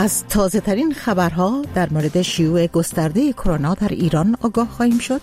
از تازه ترین خبرها در مورد شیوع گسترده کرونا در ایران آگاه خواهیم شد.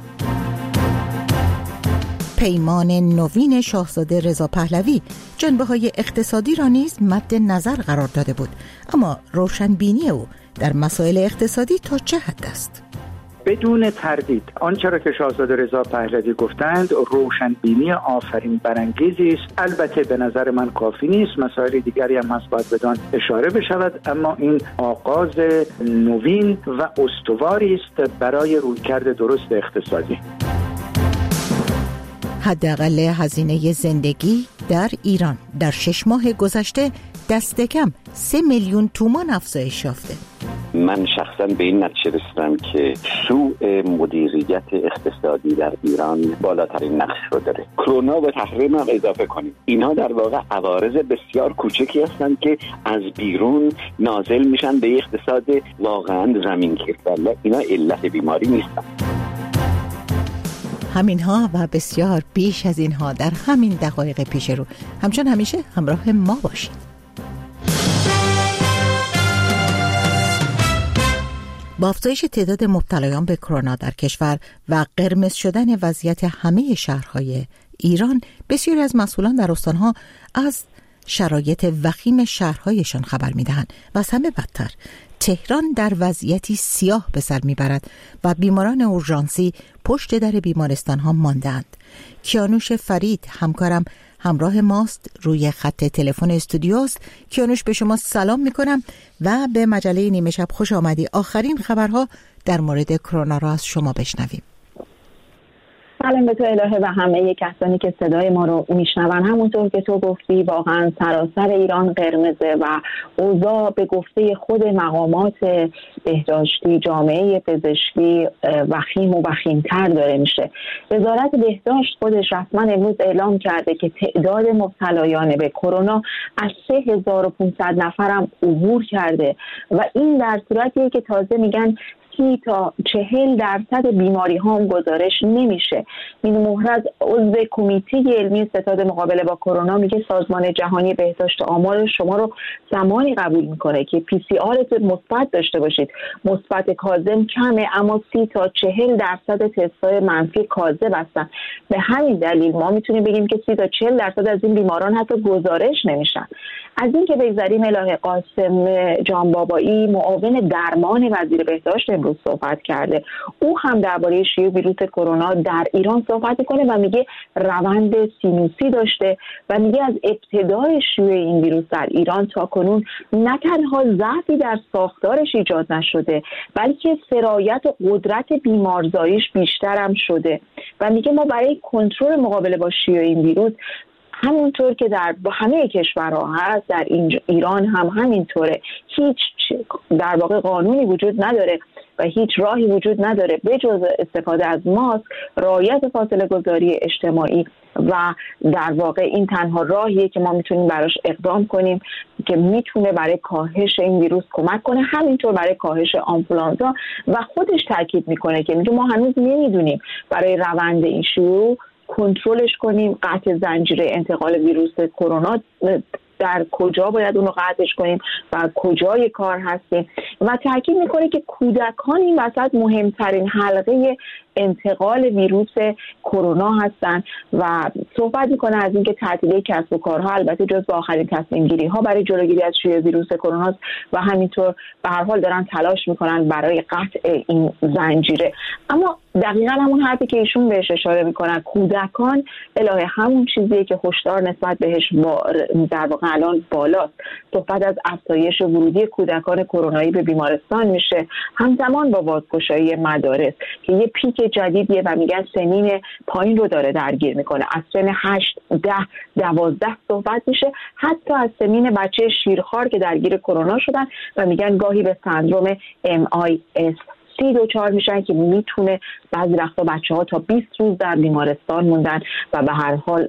پیمان نوین شاهزاده رضا پهلوی جنبه‌های اقتصادی را نیز مد نظر قرار داده بود، اما روشنبینی او در مسائل اقتصادی تا چه حد است؟ بدون تردید آنچه را که شاهزاده رضا پهلوی گفتند روشنبینی آفرین برانگیزی است. البته به نظر من کافی نیست، مسائل دیگری هم هست باید بدان اشاره بشود، اما این آغاز نوین و استواری است برای رویکرد درست اقتصادی. حداقل هزینه زندگی در ایران در 6 ماه گذشته دست کم 3 میلیون تومان افزایش یافته. من شخصا به این نتیجه رسیدم که سوء مدیریت اقتصادی در ایران بالاترین نقش رو داره. کرونا و تحریم هم اضافه کنیم، اینها در واقع عوارض بسیار کوچکی هستند که از بیرون نازل میشن به اقتصاد واقعا زمینگیر، ولی اینا علت بیماری نیستن. همینها و بسیار بیش از اینها در همین دقایق پیش رو. همچون همیشه همراه ما باشید. با افزایش تعداد مبتلایان به کرونا در کشور و قرمز شدن وضعیت همه شهرهای ایران، بسیاری از مسئولان در استانها از شرایط وخیم شهرهایشان خبر می‌دهند و از همه بدتر تهران در وضعیتی سیاه به سر میبرد و بیماران اورژانسی پشت در بیمارستانها ماندند. کیانوش فرید همکارم همراه ماست، روی خط تلفن استودیوست. کیانوش، به شما سلام میکنم و به مجله نیمه شب خوش آمدی. آخرین خبرها در مورد کرونا را از شما بشنویم. سلام به تو الهه و همه کسانی که صدای ما رو میشنون. همونطور که تو گفتی واقعا سراسر ایران قرمزه و اوضاع به گفته خود مقامات بهداشتی، جامعه پزشکی وخیم و وخیم‌تر داره میشه. وزارت بهداشت خودش رسما امروز اعلام کرده که تعداد مبتلایان به کرونا از 3500 نفرم عبور کرده و این در صورتیه که تازه میگن 30 تا 40% بیماری ها هم گزارش نمیشه. مینو مهرز عضو کمیته علمی ستاد مقابله با کرونا میگه سازمان جهانی بهداشت آمار شما رو زمانی قبول میکنه که پی سی آرتون مثبت داشته باشید. مثبت کاذب کمه، اما 30 تا 40% تست‌های منفی کاذب هستن. به همین دلیل ما میتونیم بگیم که 30 تا 40% از این بیماران حتی گزارش نمیشن. از این که بگذاریم، الهه قاسم جانبابایی معاون درمان وزیر بهداشت امروز صحبت کرده. او هم درباره شیوع ویروس کرونا در ایران صحبت میکنه و میگه روند سینوسی داشته و میگه از ابتدای شیوع این ویروس در ایران تا کنون نه تنها ضعفی در ساختارش ایجاد نشده، بلکه سرایت و قدرت بیمارزاییش بیشتر هم شده و میگه ما برای کنترل مقابله با شیوع این ویروس همونطور که در همه کشورها هست در ایران هم همینطوره، هیچ در واقع قانونی وجود نداره و هیچ راهی وجود نداره به جز استفاده از ماسک، رعایت فاصله گذاری اجتماعی و در واقع این تنها راهیه که ما میتونیم براش اقدام کنیم که میتونه برای کاهش این ویروس کمک کنه. همینطور برای کاهش آنفولانزا و خودش تاکید میکنه که میگه ما هنوز نمیدونیم برای روند این شیوع کنترلش کنیم، قطع زنجیره انتقال ویروس کرونا در کجا باید اون رو قطعش کنیم و کجای کار هستیم و تاکید میکنه که کودکان این وسط مهمترین حلقه انتقال ویروس کرونا هستن و صحبت میکنه از اینکه تعطیلی کسب و کارها البته جزو آخرین تصمیم گیری ها برای جلوگیری از شیوع ویروس کرونا است و همینطور به هر حال دارن تلاش میکنن برای قطع این زنجیره. اما دقیقاً همون حرفی که ایشون بهش اشاره میکنن، کودکان الهه همون چیزیه که هشدار نسبت بهش در واقع الان بالاست. صحبت از افزایش ورودی کودکان کرونایی به بیمارستان میشه همزمان با بازگشایی مدارس که یه پیک جدیدیه و میگن سنین پایین رو داره درگیر میکنه. از سن 8 10 12 صحبت میشه، حتی از سنین بچه شیرخوار که درگیر کرونا شدن و میگن گاهی به سندروم MIS دچار میشن که میتونه بعضی وقتا بچه‌ها تا 20 روز در بیمارستان موندن و به هر حال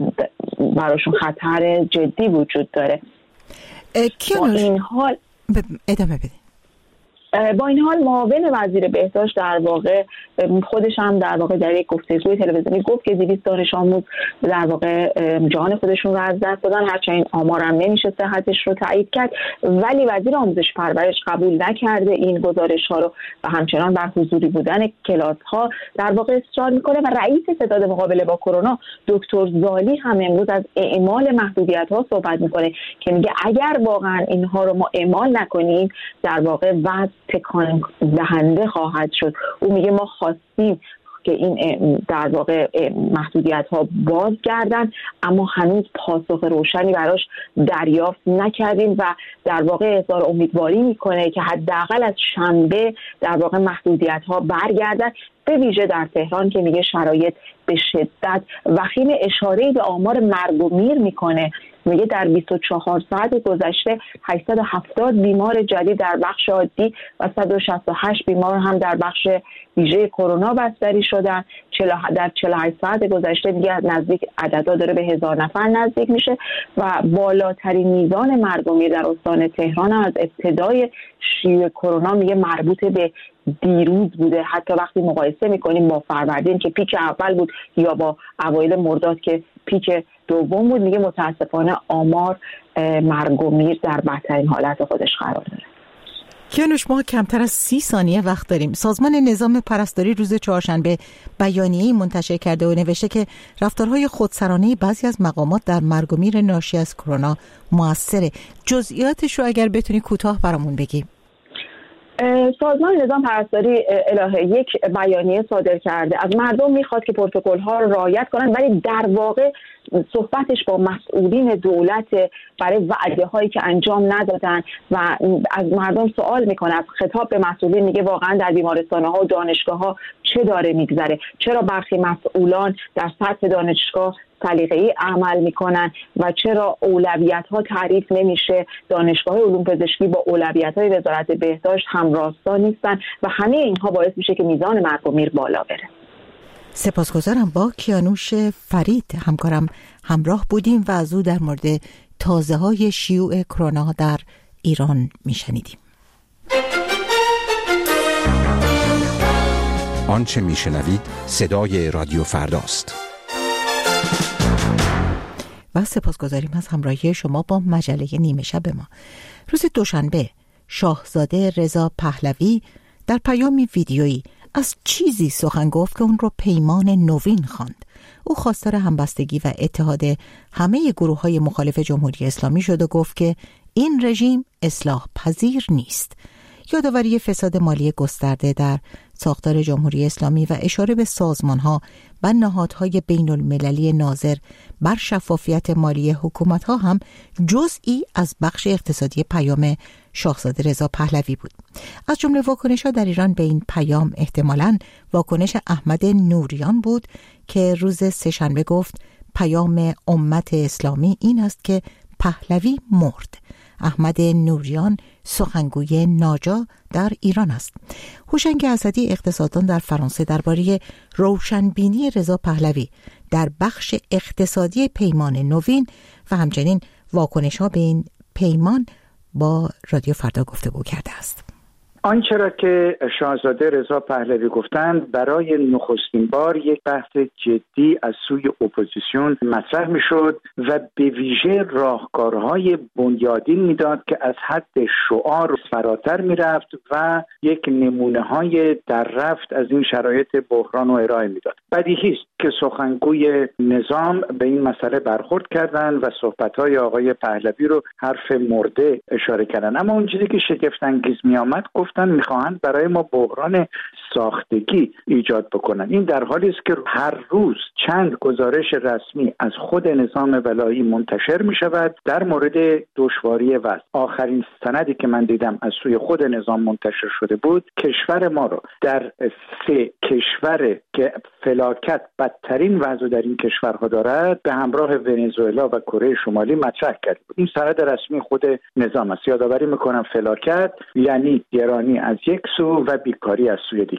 براشون خطر جدی وجود داره. کیانوش این حال ادامه بده. با این حال معاون وزیر بهداشت در واقع خودش هم در واقع در یک گفتگوی تلویزیونی گفت که 200 دانش آموز در واقع جان خودشون رو از دست دادن، هرچند این آمار هم نمیشه صحتش رو تایید کرد، ولی وزیر آموزش پرورش قبول نکرده این گزارش ها رو و همچنان بر حضوری بودن کلاس ها در واقع اصرار میکنه. و رئیس ستاد مقابله با کرونا دکتر زالی هم امروز از اعمال محدودیت ها صحبت میکنه که میگه اگر واقعا اینها رو ما اعمال نکنیم در واقع وضع تکان دهنده خواهد شد. او میگه ما خواستیم که این در واقع محدودیت ها بازگردن اما هنوز پاسخ روشنی براش دریافت نکردیم و در واقع اظهار امیدواری میکنه که حداقل از شنبه در واقع محدودیت ها برگردن، به ویژه در تهران که میگه شرایط به شدت وخیم. اشاره به آمار مرگ و میر میکنه، میگه در 24 ساعت گذشته 870 بیمار جدید در بخش عادی و 168 بیمار هم در بخش ویژه کرونا بستری شدن. در 48 ساعت گذشته دیگه نزدیک عددا داره به 1000 نفر نزدیک میشه و بالاترین میزان مرگ و میر در استان تهران از ابتدای شیوع کرونا میگه مربوط به دیروز بوده. حتی وقتی مقایسه میکنیم با فروردین که پیک اول بود یا با اوایل مرداد که پیک دوم بود، میگه متاسفانه آمار مرگ و میر در بدترین حالت خودش قرار داره. کیانوش، ما کمتر از 30 ثانیه وقت داریم. سازمان نظام پرستاری روز چهارشنبه بیانیه‌ای منتشر کرده و نوشته که رفتارهای خودسرانه بعضی از مقامات در مرگ و میر ناشی از کرونا موثره. جزئیاتش رو اگر بتونی کوتاه برامون بگی. سازمان نظام پرستاری الهه یک بیانیه صادر کرده، از مردم میخواد که پروتکل‌ها رو رعایت کنن، ولی در واقع صحبتش با مسئولین دولت برای وعده‌هایی که انجام ندادن و از مردم سوال میکنه، از خطاب به مسئولین میگه واقعا در بیمارستان‌ها و دانشگاه‌ها چه داره میگذره؟ چرا برخی مسئولان در سطح دانشگاه سلیقه‌ای عمل میکنن و چرا اولویت‌ها تعریف نمیشه؟ دانشگاه علوم پزشکی با اولویت‌های وزارت بهداشت همراستا نیستن و همه اینها باعث میشه که میزان مرگ و میر بالا بره. سپاسگزارم. با کیانوش فرید همکارم همراه بودیم و از او در مورد تازه‌های شیوع کرونا در ایران میشنیدیم. آنچه میشنوید صدای رادیو فرداست. و سپاسگزاریم از همراهی شما با مجله نیمه شب ما. روز دوشنبه شاهزاده رضا پهلوی در پیامی ویدیویی از چیزی سخن گفت که اون رو پیمان نوین خواند. او خواستار همبستگی و اتحاد همه گروه‌های مخالف جمهوری اسلامی شد و گفت که این رژیم اصلاح پذیر نیست. یادآوری فساد مالی گسترده در ساختار جمهوری اسلامی و اشاره به سازمان‌ها و نهادهای بین‌المللی ناظر بر شفافیت مالی حکومت‌ها هم جزئی از بخش اقتصادی پیام شاهزاده رضا پهلوی بود. از جمله واکنش‌ها در ایران به این پیام احتمالاً واکنش احمد نوریان بود که روز سه‌شنبه گفت پیام امت اسلامی این است که پهلوی مرد. احمد نوریان سخنگوی ناجا در ایران است. هوشنگ اسدی اقتصاددان در فرانسه درباره روشنبینی رضا پهلوی در بخش اقتصادی پیمان نوین و همچنین واکنش‌ها به این پیمان با رادیو فردا گفتگو کرده است. آنچه را که شاهزاده رضا پهلوی گفتند برای نخستین بار یک بحث جدی از سوی اپوزیسیون مطرح میشد و به ویژه راهکارهای بنیادین میداد که از حد شعار فراتر میرفت و یک نمونه‌های در رفت از این شرایط بحران رو ارائه میداد. بدیهی است که سخنگوی نظام به این مسئله برخورد کردند و صحبت‌های آقای پهلوی رو حرف مرده اشاره کردند. اما اون چیزی که شگفت انگیز میآمد میخواهند برای ما بحران ساختگی ایجاد بکنن. این در حالی است که هر روز چند گزارش رسمی از خود نظام ولایی منتشر می شود در مورد دشواری وضع. آخرین سندی که من دیدم از سوی خود نظام منتشر شده بود کشور ما رو در 3 کشور که فلاکت بدترین وضع در این کشورها دارد به همراه ونزوئلا و کره شمالی مطرح کرد. این سند رسمی خود نظام است. یادآوری میکنم فلاکت یعنی گرانی از یک سو و بیکاری از سوی دیگر.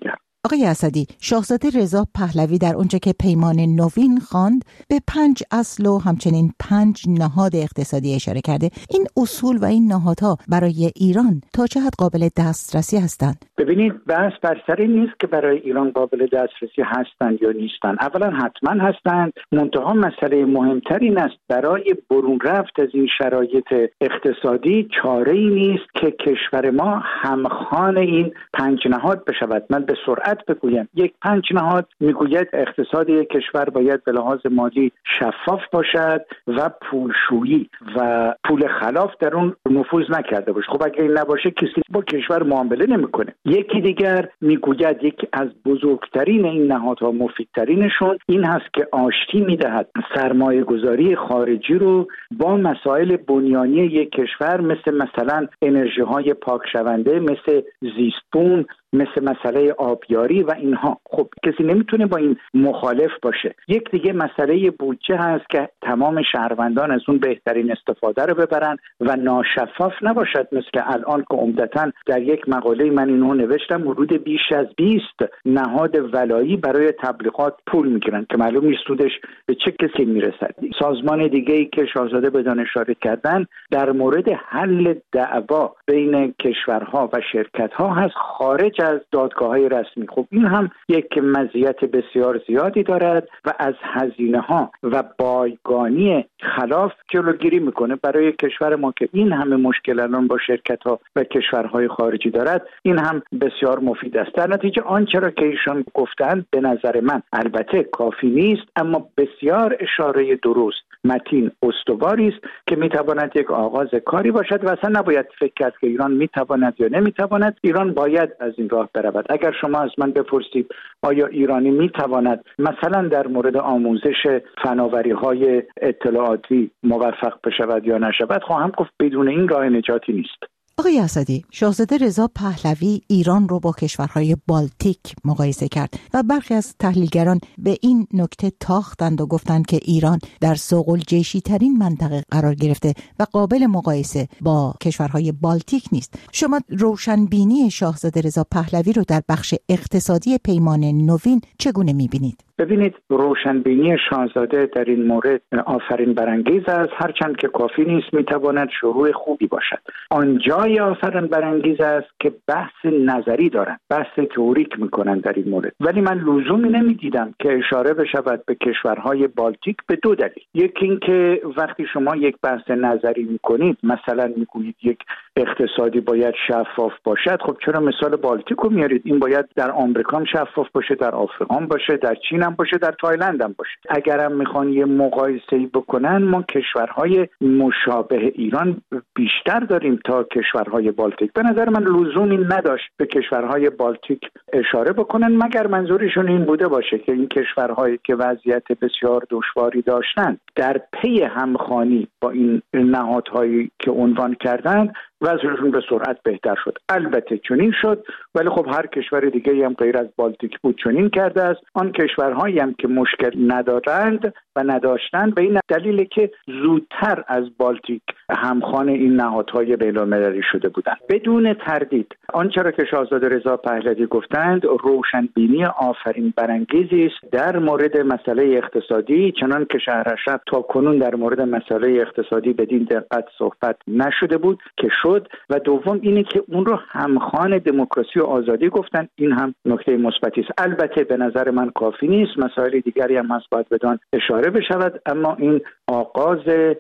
آقای اسدی، شاهزاده رضا پهلوی در اونجا که پیمان نوین خواند به 5 اصل و همچنین 5 نهاد اقتصادی اشاره کرده. این اصول و این نهادها برای ایران تا چه حد قابل دسترسی هستند؟ ببینید، بحث بر سر این نیست که برای ایران قابل دسترسی هستند یا نیستند. اولا حتما هستند، منتها مسئله مهمتر این است برای برون رفت از این شرایط اقتصادی چاره‌ای نیست که کشور ما همخوان این 5 نهاد بشود. من به سرعت بگویم، یک 5 نهاد میگوید اقتصاد یک کشور باید به لحاظ مالی شفاف باشد و پولشویی و پول خلاف در اون نفوذ نکرده باشه. خب اگه این نباشه کسی با کشور معامله نمیکنه. یکی دیگر میگوید یکی از بزرگترین این نهادها، مفیدترینشون این هست که آشتی میدهد سرمایه گذاری خارجی رو با مسائل بنیانی یک کشور، مثلا انرژی های پاک شونده، مثل زیستبون، مثل مسئله آبیاری و اینها. خب کسی نمیتونه با این مخالف باشه. یک دیگه مسئله بودجه هست که تمام شهروندان از اون بهترین استفاده رو ببرن و ناشفاف نباشد، مثل الان که عمدتاً در یک مقاله من اینو نوشتم حدود بیش از 20 نهاد ولایی برای تبلیغات پول میگیرن که معلوم نیست سودش به چه کسی میرسد. سازمان دیگه‌ای که شاهزاده بدان اشاره کردن در مورد حل دعوا بین کشورها و شرکت‌ها هست خارج از دادگاه‌های رسمی. خب این هم یک مزیت بسیار زیادی دارد و از هزینه‌ها و بایگانی خلاف جلوگیری میکنه. برای کشور ما که این همه مشکل الان با شرکت‌ها و کشورهای خارجی دارد، این هم بسیار مفید است. در نتیجه آنچه را که ایشان گفتند به نظر من البته کافی نیست، اما بسیار اشاره درست، متین، استواری است که میتواند یک آغاز کاری باشد و اصلا نباید فکر کرد که ایران میتواند یا نمیتواند. ایران باید از این راه برود. اگر شما از من بپرسید آیا ایرانی میتواند مثلا در مورد آموزش فناوری‌های اطلاعاتی موفق بشود یا نشود، خواهم گفت بدون این راه نجاتی نیست. آقای اسدی، شاهزاده رضا پهلوی ایران رو با کشورهای بالتیک مقایسه کرد و برخی از تحلیلگران به این نکته تاختند و گفتند که ایران در ثقل‌جیشی ترین منطقه قرار گرفته و قابل مقایسه با کشورهای بالتیک نیست. شما روشنبینی شاهزاده رضا پهلوی رو در بخش اقتصادی پیمان نوین چگونه می‌بینید؟ ببینید، روشنبینی شاهزاده در این مورد آفرین برانگیز است، هرچند که کافی نیست، میتواند شروع خوبی باشد. آنجای آفرین برانگیز است که بحث نظری دارند، بحث تئوریک میکنند در این مورد، ولی من لزومی نمیدیدم که اشاره بشود به کشورهای بالتیک به 2 دلیل. یکی این که وقتی شما یک بحث نظری میکنید، مثلا میگویید یک اقتصادی باید شفاف باشد، خب چرا مثال بالتیک رو میارید؟ این باید در آمریکا هم شفاف باشه، در آفریقا هم باشه، در چین هم باشه، در تایلند هم باشه. اگرم میخوان یه مقایسه‌ای بکنن، ما کشورهای مشابه ایران بیشتر داریم تا کشورهای بالتیک. به نظر من لزومی نداشت به کشورهای بالتیک اشاره بکنن، مگر منظورشون این بوده باشه که این کشورهایی که وضعیت بسیار دشواری داشتن در پی همخوانی با این نهادهایی که عنوان کردند وضعشون به سرعت بهتر شد. البته چنین شد، ولی خب هر کشور دیگه‌ای هم غیر از بالتیک بود چنین کرده است. آن کشورهایی هم که مشکل ندارند و نداشتند به این دلیل که زودتر از بالتیک همخوان این نهادهای بین‌المللی شده بودند. بدون تردید آنچه را که شاهزاده رضا پهلوی گفتند روشنبینی آفرین برانگیزی است در مورد مسئله اقتصادی، چنان که شهرشب تا کنون در مورد مسئله اقتصادی بدین دقت صحبت نشده بود که شد. و دوم اینه که اون رو همخوان دموکراسی و آزادی گفتن. این هم نکته مثبتی است. البته به نظر من کافی نیست، مسائل دیگری هم هست باید بدان اشاره بشود، اما این آغاز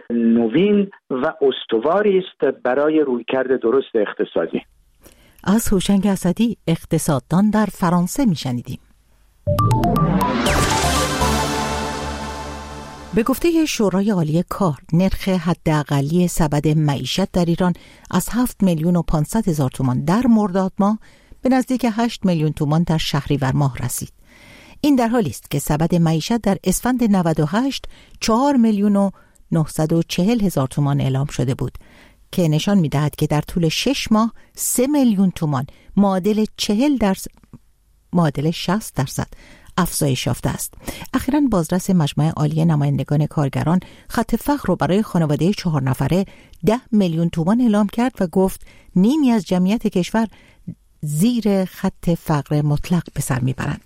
نوین و استواری است برای رویکرد درست اقتصادی. از هوشنگ اسدی، اقتصاددان در فرانسه میشنیدیم. به گفته شورای عالی کار، نرخ حداقلی سبد معیشت در ایران از 7,500,000 تومان در مرداد ماه به نزدیک 8 میلیون تومان در شهریور ماه رسید. این در حالی است که سبد معیشت در اسفند 98 4,940,000 تومان اعلام شده بود که نشان می‌دهد که در طول 6 ماه 3 میلیون تومان معادل 60% افزایش یافته است. اخیراً بازرس مجمع عالی نمایندگان کارگران خط فقر رو برای خانواده 4 نفره 10 میلیون تومان اعلام کرد و گفت نیمی از جمعیت کشور زیر خط فقر مطلق به سر میبرند.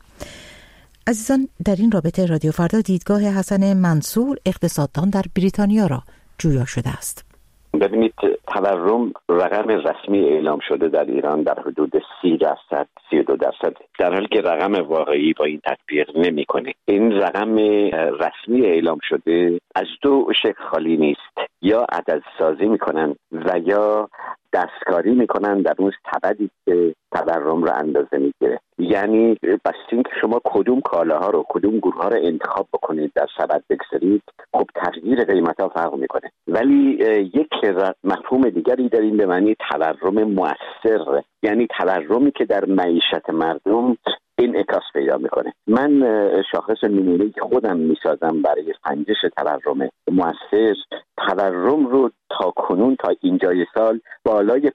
عزیزان، در این رابطه رادیو فردا دیدگاه حسن منصور اقتصاددان در بریتانیا را جویا شده است. ببینید، تورم رقم رسمی اعلام شده در ایران در حدود 30%، 32%، در حالی که رقم واقعی با این تطبیق نمی‌کنه. این رقم رسمی اعلام شده از دو شکل خالی نیست: یا عدد سازی میکنن و یا دستکاری میکنن در اون سبدی که تورم رو اندازه میگیره. یعنی بس اینکه شما کدوم کالاها رو، کدوم گروه ها رو انتخاب بکنید در سبد بگذارید، خب تغییر قیمت ها فرق میکنه. ولی یک مفهوم دیگری داریم به معنی تورم مؤثر، یعنی تورمی که در معیشت مردم انعکاس پیدا میکنه. من شاخص نمونه‌ای که خودم میسازم برای سنجش تورم مؤثر، تورم رو تا کنون تا اینجای سال بالای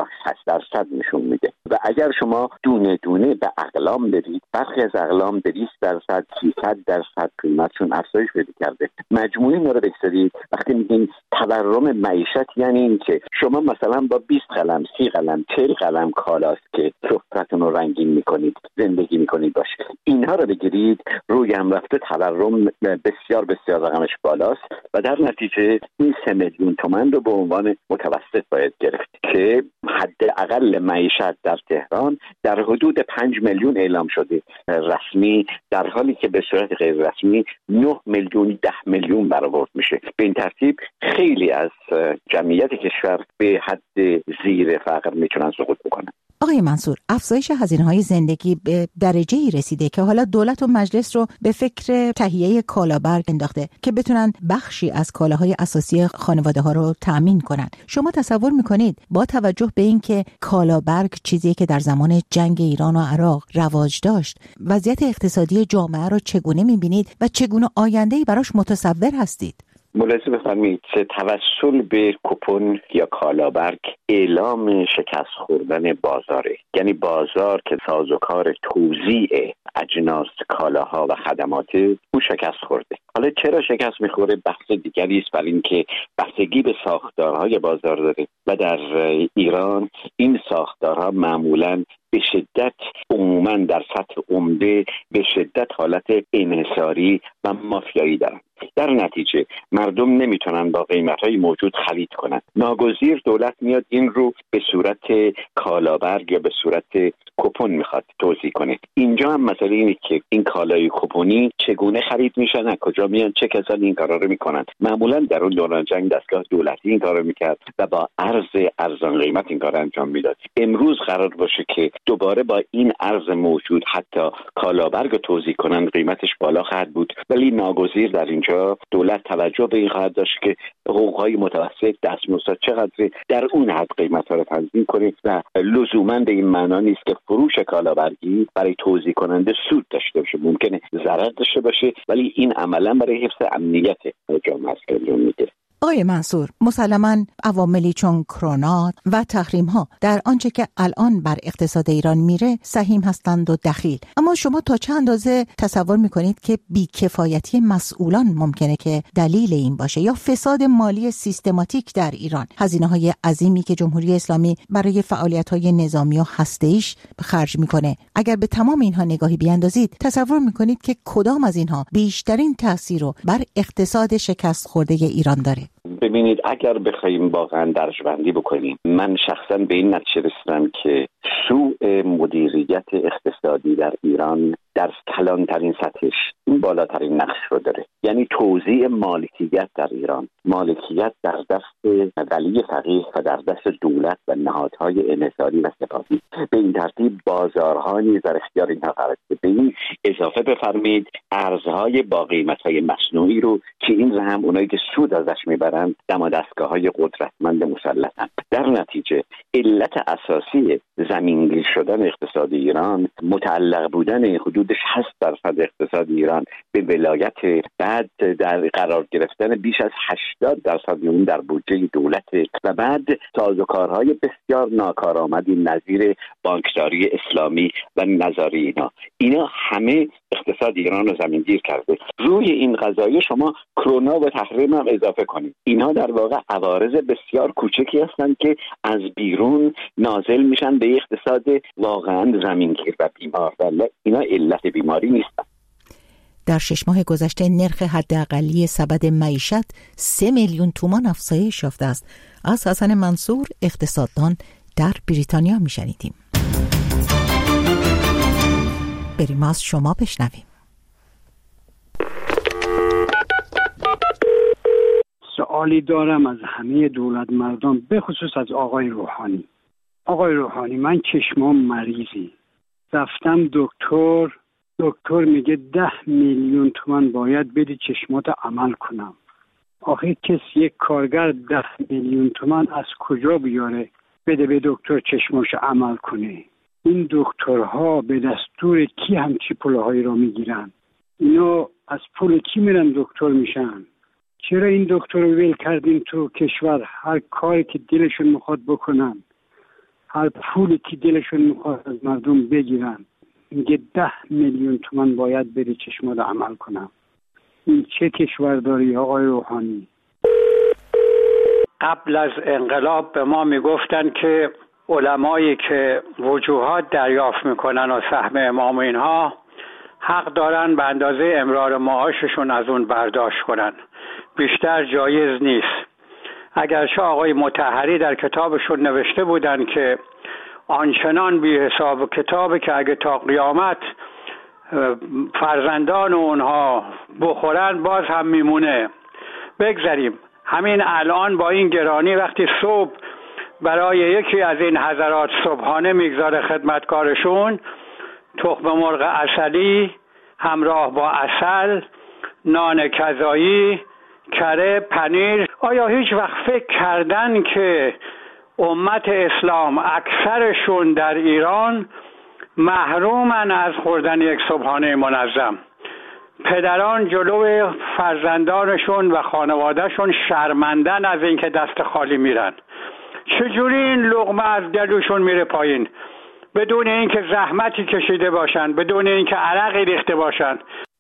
50-60% نشون میده و اگر شما دونه دونه به اقلام برید، برخی از اقلام 200%، 300% قیمتشون افزایش پیدا کرده. مجموعی اینا رو بگذارید، وقتی میگین تورم معیشت یعنی این که شما مثلا با 20 قلم، 30 قلم، 40 قلم کالاست که سفرتون رو رنگین میکنید، زندگی میکنید باشه، اینها رو بگیرید، روی هم رفته تورم بسیار بسیار رقمش بالاست و در نتیجه این 3 میلیون تومان رو به عنوان متوسط باید گرفت که حداقل معیشت در تهران در حدود 5 میلیون اعلام شده رسمی، در حالی که به صورت غیر رسمی 9 میلیون 10 میلیون برآورد میشه. به این ترتیب خیلی از جمعیت کشور به حد زیر فقر میتونن سقوط بکنن. آقای منصور، افزایش هزینه‌های زندگی به درجه‌ای رسیده که حالا دولت و مجلس رو به فکر تهیه کالابرگ انداخته که بتونن بخشی از کالاهای اساسی خانواده‌ها رو تأمین کنن. شما تصور می‌کنید با توجه به اینکه کالابرگ چیزی که در زمان جنگ ایران و عراق رواج داشت، وضعیت اقتصادی جامعه رو چگونه می‌بینید و چگونه آینده‌ای براش متصور هستید؟ ملاحظه بفرمایید، توسل به کوپن یا کالابرگ اعلام شکست خوردن بازاره. یعنی بازار که سازوکار توزیع اجناس، کالاها و خدمات او شکست خورده. حالا چرا شکست میخوره بحث دیگری است، برای اینکه بستگی به ساختارهای بازار داره و در ایران این ساختارها معمولاً به شدت عموماً در سطح عمده به شدت حالت انحصاری و مافیایی دارن. در نتیجه مردم نمیتونن با قیمت‌های موجود خرید کنن. ناگزیر دولت میاد این رو به صورت کالابرگ یا به صورت کوپن میخواد توزیع کنه. اینجا هم مسئله اینه که این کالای کوپنی چگونه خرید میشن، از کجا میان، چه کسانی این کارا رو میکنن. معمولا در اون دوران جنگ دستگاه دولتی این کارا رو میکرد و با ارزان قیمت این کارا انجام میداد. امروز قرار باشه که دوباره با این ارز موجود حتی کالابرگ توزیع کنن، قیمتش بالا خواهد بود، ولی ناگزیر در اینجا دولت توجه به این خواهد داشت که حقوق‌های متوسط دستمزد چقدر، در اون حد قیمت‌ها رو تنظیم کنه و لزوماً به این معنا نیست که فروش کالابرگی برای توزیع کننده سود داشته باشه. ممکنه ضرر داشته باشه، ولی این عملاً برای حفظ امنیت جامعه است که انجام میگیره. آقای منصور، مسلماً عواملی چون کرونا و تحریم‌ها در آنچه که الان بر اقتصاد ایران میره سهیم هستند و دخیل، اما شما تا چه اندازه تصور میکنید که بیکفایتی مسئولان ممکنه که دلیل این باشه یا فساد مالی سیستماتیک در ایران؟ هزینه‌های عظیمی که جمهوری اسلامی برای فعالیت‌های نظامی و هسته‌ایش خرج میکنه، اگر به تمام اینها نگاهی بیاندازید تصور میکنید که کدام از اینها بیشترین تأثیر رو بر اقتصاد شکست خورده ایران داره؟ ببینید، اگر بخوایم واقعا درجه‌بندی بکنیم، من شخصا به این نتیجه رسیدم که سوء مدیریت اقتصادی در ایران در کلانترین سطحش این بالاترین نقش رو داره. یعنی توزیع مالکیت در ایران، مالکیت در دست ولی فقیه و در دست دولت و نهادهای انحصاری و سپاهی. به این ترتیب بازارها نیز در اختیار اینها قرار گرفته. به این اضافه بفرمایید ارزهای با قیمت‌های مصنوعی رو که این هم اونایی که سود ازش میبرن دم دستگاه‌های قدرتمند مسلطن. در نتیجه علت اساسی زمینگیر شدن اقتصاد ایران متعلق بودن حدود حدود 60% اقتصاد ایران به ولایت، بعد در قرار گرفتن بیش از 80% اون در بودجه دولت و بعد سازوکارهای بسیار ناکارآمدی نظیر بانکداری اسلامی و نظاری اینا همه اقتصاد ایران رو زمینگیر کرده. روی این قضایه شما کرونا و تحریم هم اضافه کنید، اینا در واقع عوارض بسیار کوچکی هستند که از بیرون نازل میشن به اقتصاد واقعا زمینگیر و بیمار، ولی اینا علت بیماری نیستن. در 6 ماه گذشته نرخ حداقلی سبد معیشت 3 میلیون تومان افزایش یافته است. از حسن منصور، اقتصاددان در بریتانیا میشنیدیم. بریم از شما بشنویم. سوالی دارم از همه دولت مردان، به خصوص از آقای روحانی. آقای روحانی، من چشمام مریضی، رفتم دکتر میگه 10 میلیون تومان باید بدی چشمات عمل کنم. آخه یک کارگر 10 میلیون تومان از کجا بیاره بده به دکتر چشماش عمل کنه؟ این دکترها به دستور کی همچی پولهایی را میگیرن؟ اینا از پول کی میرن دکتر میشن؟ چرا این دکتر رو ول کردین تو کشور؟ هر کاری که دلشون میخواد بکنن، هر پولی که دلشون میخواد از مردم بگیرن. میگه 10 میلیون تومان باید بری چشمات عمل کنم. این چه کشورداری آقای روحانی؟ قبل از انقلاب به ما میگفتن که علمایی که وجوهات دریافت میکنن و سهم امام اینها حق دارن به اندازه امرار معاششون از اون برداشت کنن، بیشتر جایز نیست. اگرچه آقای مطهری در کتابشون نوشته بودن که آنچنان بی حساب کتابه که اگه تا قیامت فرزندان اونها بخورن باز هم میمونه. بگذاریم همین الان با این گرانی وقتی صبح برای یکی از این حضرات صبحانه میگذاره خدمتکارشون تخم مرغ عسلی همراه با عسل، نان کذایی، کره، پنیر، آیا هیچ وقت فکر کردن که امت اسلام اکثرشون در ایران محرومن از خوردن یک صبحانه منظم؟ پدران جلو فرزندانشون و خانوادهشون شرمندن از اینکه دست خالی میرن. چجوری این لقمه از گلوشون میره پایین بدون اینکه زحمتی کشیده باشن، بدون اینکه عرقی ریخته باشن؟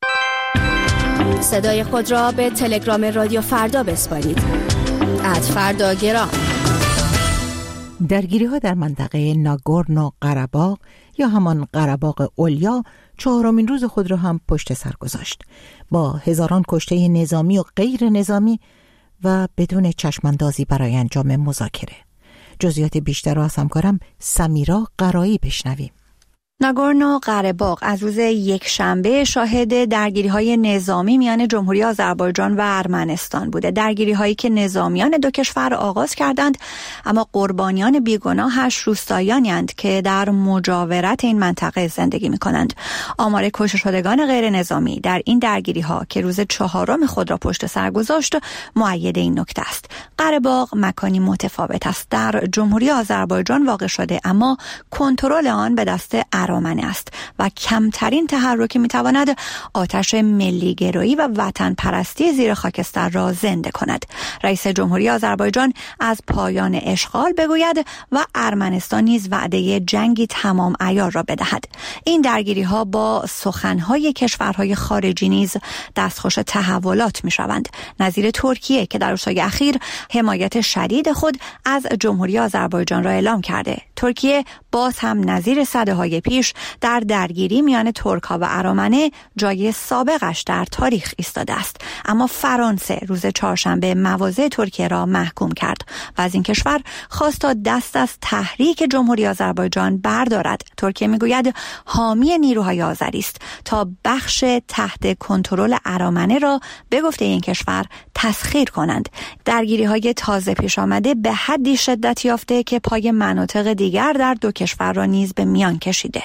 صدای خود را به تلگرام رادیو فردا بسپارید. @فرداگرام. درگیری‌ها در منطقه ناگورنو قره‌باغ یا همان قره‌باغ علیا 4مین روز خود را هم پشت سر گذاشت، با هزاران کشته نظامی و غیر نظامی و بدون چشماندازی برای انجام مذاکره. جزئیات بیشتر را از همکارم سمیرا قرایی بشنویم. ناگورنو قره‌باغ از روز یکشنبه شاهد درگیری‌های نظامی میان جمهوری آذربایجان و ارمنستان بوده. درگیری‌هایی که نظامیان دو کشور آغاز کردند، اما قربانیان بیگناهش روستاییان‌اند که در مجاورت این منطقه زندگی می‌کنند. آمار کشته شدگان غیر نظامی در این درگیری‌ها که روز 4 خود را پشت سر گذاشت مؤید این نکته است. قره‌باغ مکانی متفاوت است، در جمهوری آذربایجان واقع شده، اما کنترل آن به دست ارامنه است و کمترین تحرکی میتواند آتش ملیگرایی و وطن پرستی زیر خاکستر را زنده کند. رئیس جمهوری آذربایجان از پایان اشغال بگوید و ارمنستان نیز وعده جنگی تمام عیار را بدهد. این درگیری ها با سخنهای کشورهای خارجی نیز دستخوش تحولات میشوند، نظیر ترکیه که در روزهای اخیر حمایت شدید خود از جمهوری آذربایجان را اعلام کرده. ترکیه باز هم نظیر سده‌های پیش در درگیری میان ترک‌ها و ارامنه جای سابقش در تاریخ ایستاده است، اما فرانسه روز چهارشنبه مواضع ترکیه را محکوم کرد و از این کشور خواست تا دست از تحریک جمهوری آذربایجان بردارد. ترکیه میگوید حامی نیروهای آذری است تا بخش تحت کنترل ارامنه را به گفته این کشور تسخیر کنند. درگیری‌های تازه پیش آمده به حدی شدت یافته که پای مناطق دیگر در دو کشور را نیز به میان کشیده.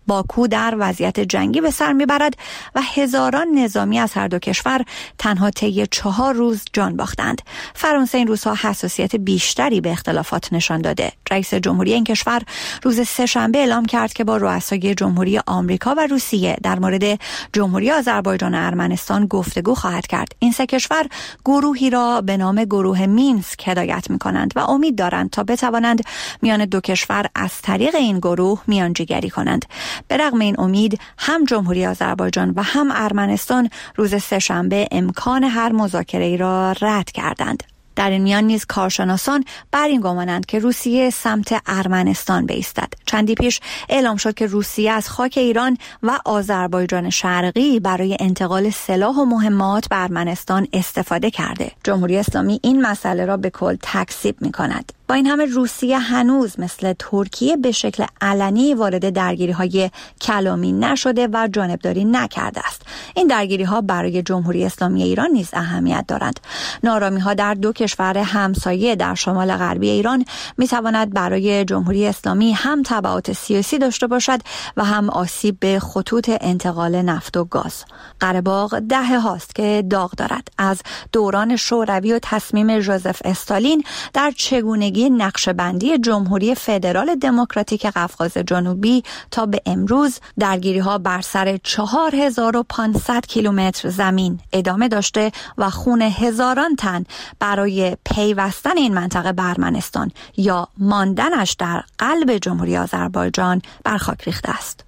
باکو در وضعیت جنگی به سر میبرد و هزاران نظامی از هر دو کشور تنها طی 4 روز جان باختند. فرانسه این روزها حساسیت بیشتری به اختلافات نشان داده. رئیس جمهوری این کشور روز سه‌شنبه اعلام کرد که با رؤسای جمهوری آمریکا و روسیه در مورد جمهوری آذربایجان و ارمنستان گفتگو خواهد کرد. این سه کشور گروهی را به نام گروه مینسک هدایت می‌کنند و امید دارند تا بتوانند میان دو کشور از طریق این گروه میانجیگری کنند. به رغم این امید، هم جمهوری آذربایجان و هم ارمنستان روز سه‌شنبه امکان هر مذاکره‌ای را رد کردند. در این میان نیز کارشناسان بر این گمانند که روسیه سمت ارمنستان بایستد. چندی پیش اعلام شد که روسیه از خاک ایران و آذربایجان شرقی برای انتقال سلاح و مهمات به ارمنستان استفاده کرده. جمهوری اسلامی این مسئله را به کل تکذیب می‌کند. با این همه روسیه هنوز مثل ترکیه به شکل علنی وارد درگیری‌های کلامی نشده و جانبداری نکرده است. این درگیری‌ها برای جمهوری اسلامی ایران نیز اهمیت دارند. نارامی‌ها در دو کشور همسایه در شمال غربی ایران می‌تواند برای جمهوری اسلامی هم تبعات سیاسی داشته باشد و هم آسیب به خطوط انتقال نفت و گاز. قره باغ دهه‌هاست که داغ دارد. از دوران شوروی و تصمیم ژوزف استالین در چگونگی نقشه‌بندی جمهوری فدرال دموکراتیک قفقاز جنوبی تا به امروز درگیری‌ها بر سر 4500 کیلومتر زمین ادامه داشته و خون هزاران تن برای پیوستن این منطقه به ارمنستان یا ماندنش در قلب جمهوری آذربایجان بر خاک ریخته است.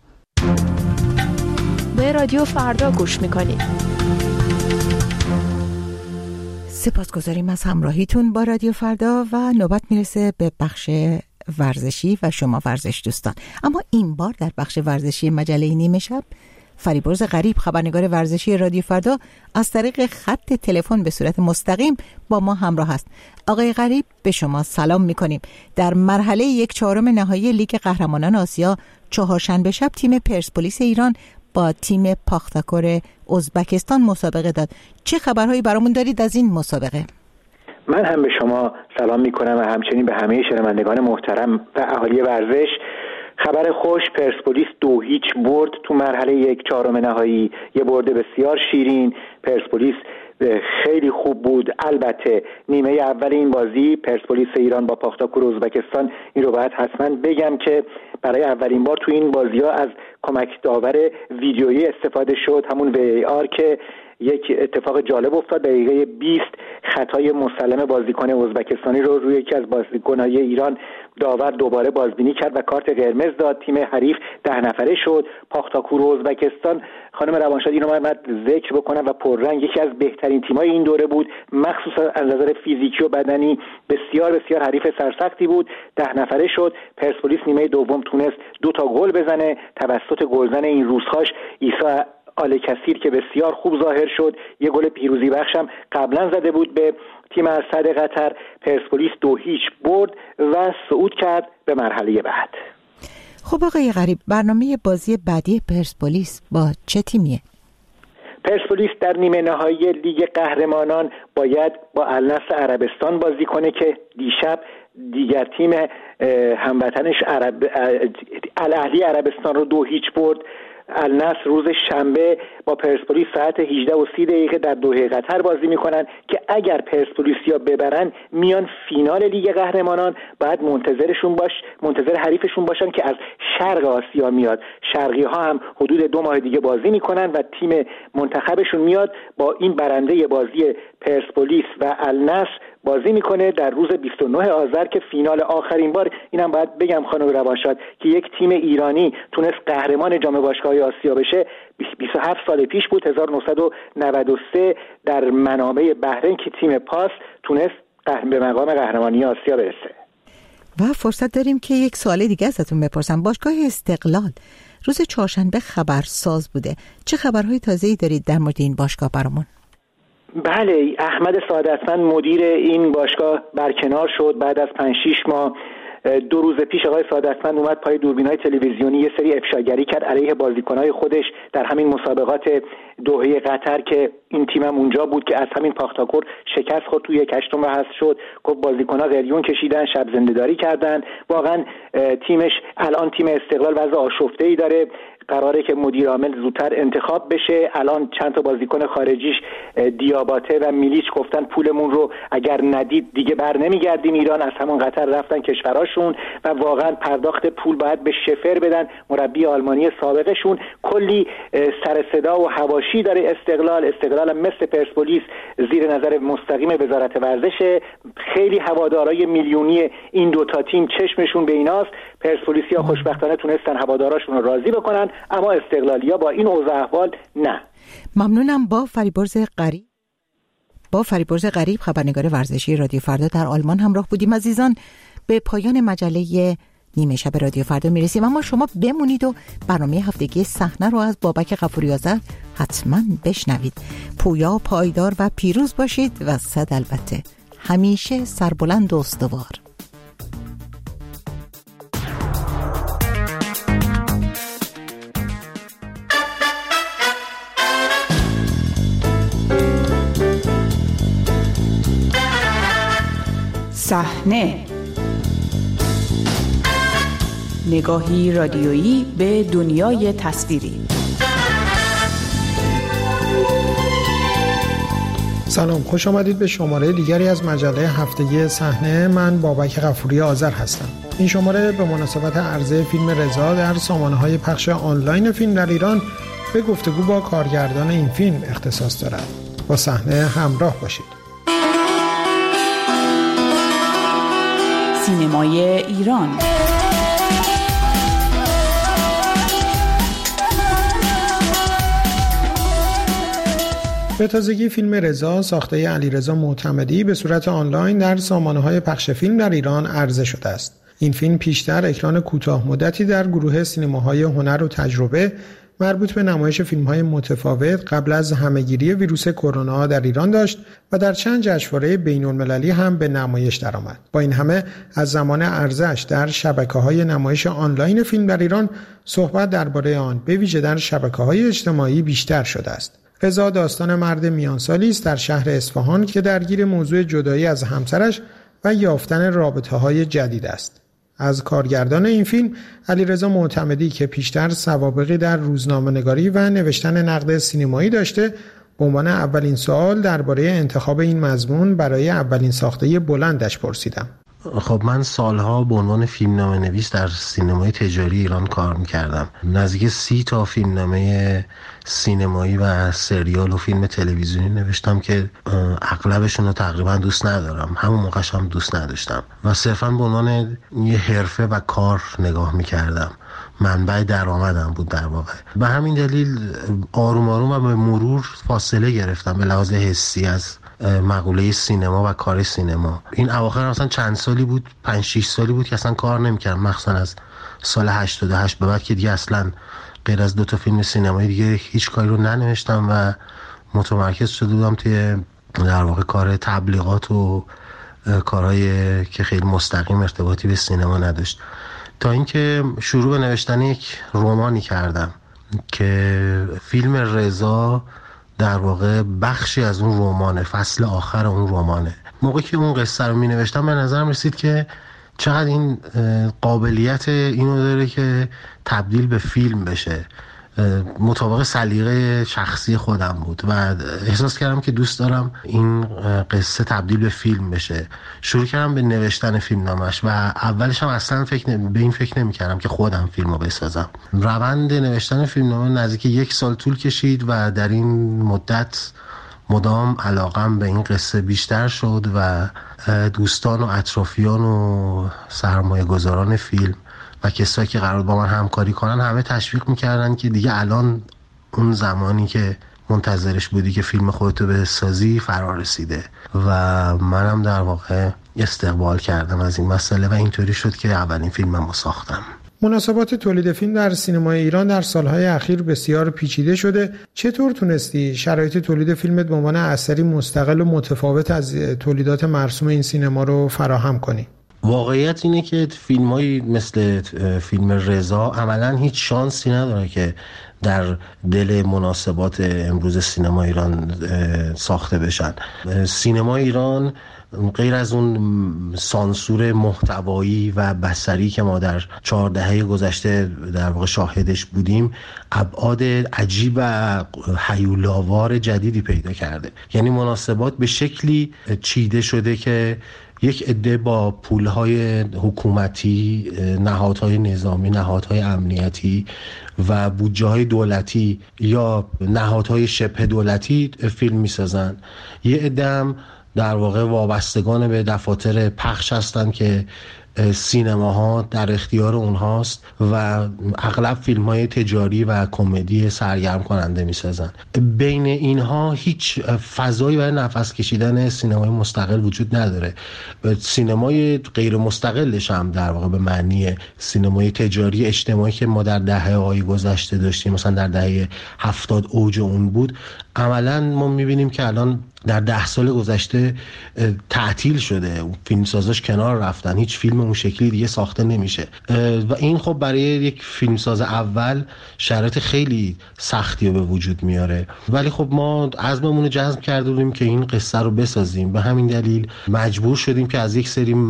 به رادیو فردا گوش می‌کنید. سپاسگزاریم از همراهیتون با رادیو فردا و نوبت میرسه به بخش ورزشی و شما ورزش دوستان. اما این بار در بخش ورزشی مجله نیمه شب فریبرز غریب، خبرنگار ورزشی رادیو فردا، از طریق خط تلفن به صورت مستقیم با ما همراه است. آقای غریب، به شما سلام میکنیم. در مرحله 1/4 نهایی لیگ قهرمانان آسیا چهارشنبه شب تیم پرسپولیس ایران با تیم پاختاکور ازبکستان مسابقه داد. چه خبرهایی برامون دارید از این مسابقه؟ من هم به شما سلام میکنم و همچنین به همه شنوندگان محترم و اهالی ورزش. خبر خوش، پرسپولیس 2-0 برد تو مرحله 1/4 نهایی. یه برد بسیار شیرین. پرسپولیس خیلی خوب بود. البته نیمه اول این بازی پرسپولیس ایران با پاختاکور ازبکستان، این رو باید حتما بگم که برای اولین بار تو این بازی‌ها از کمک داور ویدیویی استفاده شد، همون VAR، که یک اتفاق جالب افتاد. دقیقه 20 خطای مسلم بازیکن ازبکستانی رو روی یکی از بازیکن‌های ایران داور دوباره بازبینی کرد و کارت قرمز داد. تیم حریف 10 نفره شد. پاختاکور ازبکستان، خانم روانشاد، اینو من ذکر بکنم و پررنگ، یکی از بهترین تیم‌های این دوره بود، مخصوصا از نظر فیزیکی و بدنی بسیار بسیار حریف سرسختی بود. 10 نفره شد. پرسپولیس نیمه دوم تونست 2 تا گل بزنه توسط گلزن این روزهاش عیسی آل کثیر که بسیار خوب ظاهر شد. یه گل پیروزی بخشم قبلا زده بود به تیم اسد قطر. پرسپولیس 2-0 برد و صعود کرد به مرحله بعد. خب آقای غریب، برنامه بازی بعدی پرسپولیس با چه تیمیه؟ پرسپولیس در نیمه نهایی لیگ قهرمانان باید با النصر عربستان بازی کنه که دیشب دیگر تیم هموطنش الاهلی عربستان رو 2-0 برد. النصر روز شنبه با پرسپولیس ساعت 18:30 در دوحه قطر بازی میکنن که اگر پرسپولیسیا ببرن میان فینال لیگ قهرمانان. باید منتظر حریفشون باشن که از شرق آسیا میاد. شرقی ها هم حدود 2 ماه دیگه بازی میکنن و تیم منتخبشون میاد با این برنده بازی پرسپولیس و النصر بازی میکنه در روز 29 آذر که فینال آخرین بار. اینم باید بگم خانم روانشاد که یک تیم ایرانی تونست قهرمان جام باشگاه‌های آسیا بشه 27 سال پیش بود، 1993 در منابع بحرین که تیم پاس تونست به مقام قهرمانی آسیا برسه. و فرصت داریم که یک سوال دیگه ازتون بپرسم. باشگاه استقلال روز چهارشنبه خبرساز بوده. چه خبرهای تازه‌ای دارید در مورد این باشگاه برامون؟ بله، احمد سعادتمند مدیر این باشگاه برکنار شد بعد از 5-6 ماه 2 روز پیش آقای سعادتمند اومد پای دوربین‌های تلویزیونی یه سری افشاگری کرد علیه بازیکن‌های خودش در همین مسابقات دوحه قطر که این تیمم اونجا بود که از همین پاختاکور شکست خورد توی 1/8 و حذف شد. گفت بازیکن‌ها قلیون کشیدن، شب زنده‌داری کردن. واقعا تیمش الان تیم استقلال وضع آشفته‌ای داره. قراره که مدیر عامل زودتر انتخاب بشه. الان چند تا بازیکن خارجیش دیاباته و میلیچ گفتن پولمون رو اگر ندید دیگه بر نمیگردیم ایران، از همون قطر رفتن کشوراشون و واقعا پرداخت پول باید به شفر بدن. مربی آلمانی سابقشون کلی سر صدا و حواشی داره. استقلال مثل پرسپولیس زیر نظر مستقیم وزارت ورزشه. خیلی هوادارای میلیونی این دوتا تیم چشمشون به ایناست. پرسپولیسیا خوشبختانه تونستن هواداراشون رو راضی بکنن، اما استقلالیا با این اوضاع احوال نه. ممنونم. با فریبرز غریب خبرنگار ورزشی رادیو فردا در آلمان همراه بودیم. عزیزان، به پایان مجله نیمه شب رادیو فردا میرسیم، اما شما بمونید و برنامه هفتگی صحنه رو از بابک غفوری آذر حتما بشنوید. پویا، پایدار و پیروز باشید و صد البته همیشه سربلند و استوار. صحنه، نگاهی رادیویی به دنیای تصویری. سلام، خوش آمدید به شماره دیگری از مجله هفتگی صحنه. من بابک غفوری آذر هستم. این شماره به مناسبت عرضه فیلم رضا در سامانه‌های پخش آنلاین فیلم در ایران به گفتگو با کارگردان این فیلم اختصاص دارد. با صحنه همراه باشید. سینمای ایران. به تازگی فیلم رضا ساخته علیرضا معتمدی به صورت آنلاین در سامانه‌های پخش فیلم در ایران عرضه شده است. این فیلم پیشتر اکران کوتاه مدتی در گروه سینماهای هنر و تجربه مربوط به نمایش فیلم‌های متفاوت قبل از همه‌گیری ویروس کرونا در ایران داشت و در چند جشنواره بین‌المللی هم به نمایش درآمد. با این همه از زمان عرضه‌اش در شبکه‌های نمایش آنلاین فیلم در ایران صحبت درباره آن به ویژه در شبکه‌های اجتماعی بیشتر شده است. رضا داستان مرد میانسالی است در شهر اصفهان که درگیر موضوع جدایی از همسرش و یافتن رابطه‌های جدید است. از کارگردان این فیلم علیرضا معتمدی که پیشتر سوابقی در روزنامه‌نگاری و نوشتن نقد سینمایی داشته، به عنوان اولین سوال درباره انتخاب این مضمون برای اولین ساخته بلندش پرسیدم. خب من سالها به عنوان فیلمنامه‌نویس در سینمای تجاری ایران کار می‌کردم. نزدیک 30 تا فیلمنامه سینمایی و سریال و فیلم تلویزیونی نوشتم که اغلبشون رو تقریبا دوست ندارم. همون موقعش هم دوست نداشتم و صرفاً به عنوان یه حرفه و کار نگاه می‌کردم. منبع درآمدم بود در واقع. به همین دلیل آروم آروم و به مرور فاصله گرفتم به لحاظ حسی از مقوله سینما و کار سینما. این اواخر مثلا چند سالی بود، 5-6 سالی بود که اصلا کار نمی‌کردم، مخصوصا از سال 88 به بعد که دیگه اصلا غیر از 2 تا فیلم سینمایی دیگه هیچ کاری رو ننوشتم و متمرکز شده بودم توی در واقع کار تبلیغات و کارهای که خیلی مستقیم ارتباطی به سینما نداشت، تا اینکه شروع به نوشتن یک رمانی کردم که فیلم رضا در واقع بخشی از اون رمانه، فصل آخر اون رمانه. موقعی که اون قصه رو می نوشتم به نظرم رسید که چقدر این قابلیت اینو داره که تبدیل به فیلم بشه. مطابق سلیقه شخصی خودم بود و احساس کردم که دوست دارم این قصه تبدیل به فیلم بشه. شروع کردم به نوشتن فیلمنامش و اولش هم اصلا به این فکر نمی کردم که خودم فیلمو بسازم. روند نوشتن فیلمنامه نزدیک 1 سال طول کشید و در این مدت مدام علاقم به این قصه بیشتر شد و دوستان و اطرافیان و سرمایه گذاران فیلم و کسایی که قرار با من همکاری کنن همه تشویق میکردن که دیگه الان اون زمانی که منتظرش بودی که فیلم خودتو بسازی فرا رسیده و منم در واقع استقبال کردم از این مسئله و اینطوری شد که اولین فیلممو ساختم. مناسبات تولید فیلم در سینمای ایران در سالهای اخیر بسیار پیچیده شده. چطور تونستی شرایط تولید فیلمت به عنوان اثری مستقل و متفاوت از تولیدات مرسوم این سینما رو فراهم کنی؟ واقعیت اینه که فیلم‌هایی مثل فیلم رضا عملاً هیچ شانسی نداره که در دل مناسبات امروز سینما ایران ساخته بشن. سینما ایران غیر از اون سانسور محتوایی و بصری که ما در 4 دهه گذشته در واقع شاهدش بودیم، ابعاد عجیب و هیولاوار جدیدی پیدا کرده. یعنی مناسبات به شکلی چیده شده که یک عده با پولهای حکومتی، نهادهای نظامی، نهادهای امنیتی و بودجه‌های دولتی یا نهادهای شبه دولتی فیلم می‌سازن. یه عده هم در واقع وابستگان به دفاتر پخش هستن که سینماها در اختیار اونهاست و اغلب فیلم‌های تجاری و کمدی سرگرم کننده می‌سازن. بین اینها هیچ فضایی برای نفس کشیدن سینمای مستقل وجود نداره. سینمای غیر مستقلش هم در واقع به معنی سینمای تجاری اجتماعی که ما در دهه‌های گذشته داشتیم، مثلا در دهه 70 اوج اون بود، عملاً ما می‌بینیم که الان در 10 سال گذشته تعطیل شده، فیلمسازاش کنار رفتن، هیچ فیلم اون شکلی دیگه ساخته نمیشه و این خب برای یک فیلمساز اول شرایط خیلی سختی رو به وجود میاره. ولی خب ما عزممون رو جزم کرده بودیم که این قصه رو بسازیم، به همین دلیل مجبور شدیم که از یک سری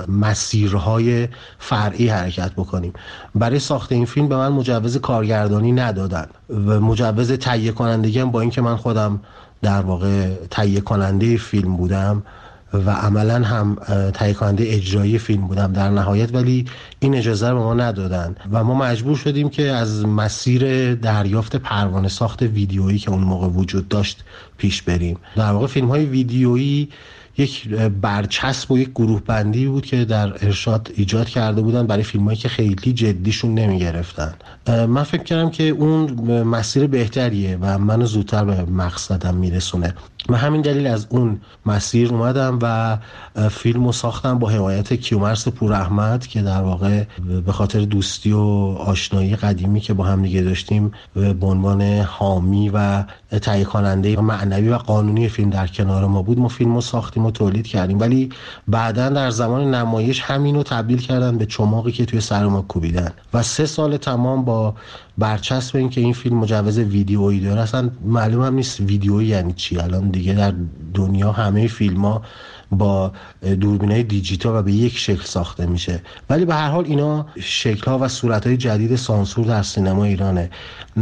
مسیرهای فرعی حرکت بکنیم. برای ساخت این فیلم به من مجوز کارگردانی ندادن و مجوز تهیه کنندگی هم، با اینکه من خودم در واقع تهیه کننده فیلم بودم و عملاً هم تهیه کننده اجرایی فیلم بودم در نهایت، ولی این اجازه رو به ما ندادن و ما مجبور شدیم که از مسیر دریافت پروانه ساخت ویدیویی که اون موقع وجود داشت پیش بریم. در واقع فیلم‌های ویدیویی یک برچسب و یک گروه بندی بود که در ارشاد ایجاد کرده بودن برای فیلمایی که خیلی جدیشون نمی گرفتن. من فکر کردم که اون مسیر بهتریه و منو زودتر به مقصدم میرسونه. به همین دلیل از اون مسیر اومدم و فیلمو ساختم با حمایت کیومرث پوراحمد که در واقع به خاطر دوستی و آشنایی قدیمی که با هم دیگه داشتیم به عنوان حامی و تهیه کننده معنوی و قانونی فیلم در کنار ما بود. ما فیلمو ساختیم و تولید کردیم، ولی بعداً در زمان نمایش همینو تبدیل کردن به چماقی که توی سر ما کوبیدن و 3 سال تمام با برچسب این که این فیلم مجوز ویدیویی داره. اصلا معلوم هم نیست ویدیویی یعنی چی. الان دیگه در دنیا همه فیلم‌ها با دوربینای دیجیتال و به یک شکل ساخته میشه، ولی به هر حال اینا شکل‌ها و صورت‌های جدید سانسور در سینما ایرانه.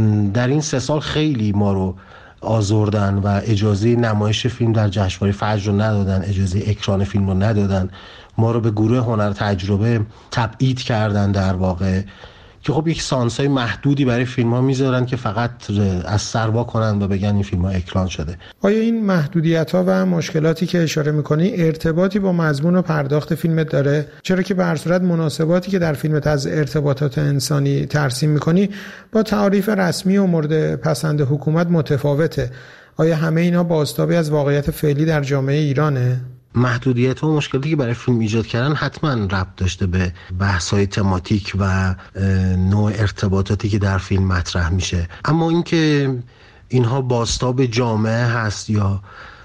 در این 3 سال خیلی ما رو آزردن و اجازه نمایش فیلم در جشنواره فجر رو ندادن، اجازه اکران فیلم رو ندادن، ما رو به گروه هنر تجربه تبعید کردن در واقع، که خب یک سانسای محدودی برای فیلم ها میذارن که فقط از سر وا کنن و بگن این فیلم ها اکران شده. آیا این محدودیت ها و مشکلاتی که اشاره میکنی ارتباطی با مضمون و پرداخت فیلمت داره؟ چرا که به هر صورت مناسباتی که در فیلمت از ارتباطات انسانی ترسیم میکنی با تعاریف رسمی و مورد پسند حکومت متفاوته. آیا همه اینا بازتابی از واقعیت فعلی در جامعه ایرانه؟ محدودیت و مشکلاتی که برای فیلم ایجاد کردن حتما ربط داشته به بحث‌های تماتیک و نوع ارتباطاتی که در فیلم مطرح میشه، اما اینکه اینها بازتاب جامعه هست یا